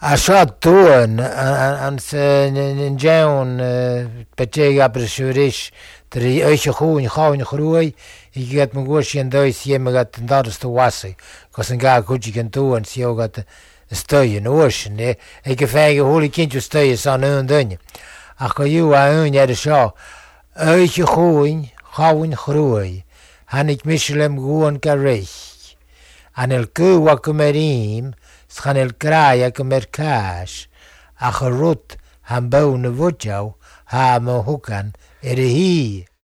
A seo dúin an deann beté aber siúris tar éise chuún cháin chhrúi I get me go sin dóis dhéime gat an dadas do wasa cos an gá chuidí an dúin siógat stoi an ocean ag go féige hóla cinú stoi san ún duine ach go dú a ún ar a seo éise chuún cháin chhrúi hanig misilem gúin go réich an il gúha go maríim schan il graia go mer cáis ach a rút han bau na bhuideáw ha mo húcan ar a hí.